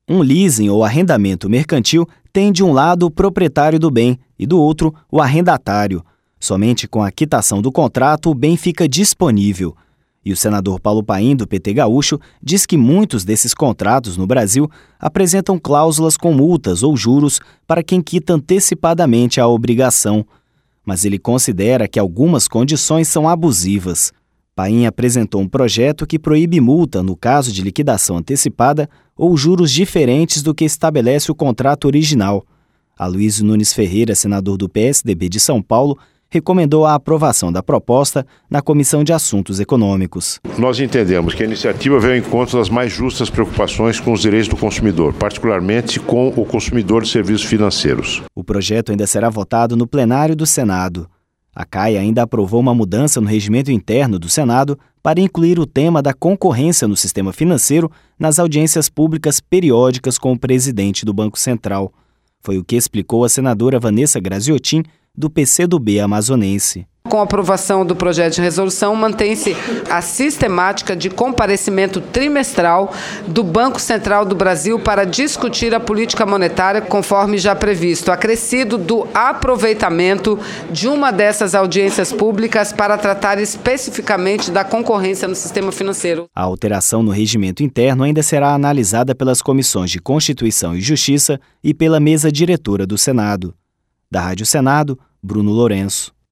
Um leasing ou arrendamento mercantil tem de um lado o proprietário do bem e do outro o arrendatário. Somente com a quitação do contrato o bem fica disponível. E o senador Paulo Paim, do PT gaúcho, diz que muitos desses contratos no Brasil apresentam cláusulas com multas ou juros para quem quita antecipadamente a obrigação. Mas ele considera que algumas condições são abusivas. Paim apresentou um projeto que proíbe multa no caso de liquidação antecipada ou juros diferentes do que estabelece o contrato original. Aloysio Nunes Ferreira, senador do PSDB de São Paulo, recomendou a aprovação da proposta na Comissão de Assuntos Econômicos. Nós entendemos que a iniciativa veio ao encontro das mais justas preocupações com os direitos do consumidor, particularmente com o consumidor de serviços financeiros. O projeto ainda será votado no plenário do Senado. A CAI ainda aprovou uma mudança no regimento interno do Senado para incluir o tema da concorrência no sistema financeiro nas audiências públicas periódicas com o presidente do Banco Central. Foi o que explicou a senadora Vanessa Graziotin, do PCdoB amazonense. Com a aprovação do projeto de resolução, mantém-se a sistemática de comparecimento trimestral do Banco Central do Brasil para discutir a política monetária, conforme já previsto, acrescido do aproveitamento de uma dessas audiências públicas para tratar especificamente da concorrência no sistema financeiro. A alteração no regimento interno ainda será analisada pelas comissões de Constituição e Justiça e pela mesa diretora do Senado. Da Rádio Senado, Bruno Lourenço.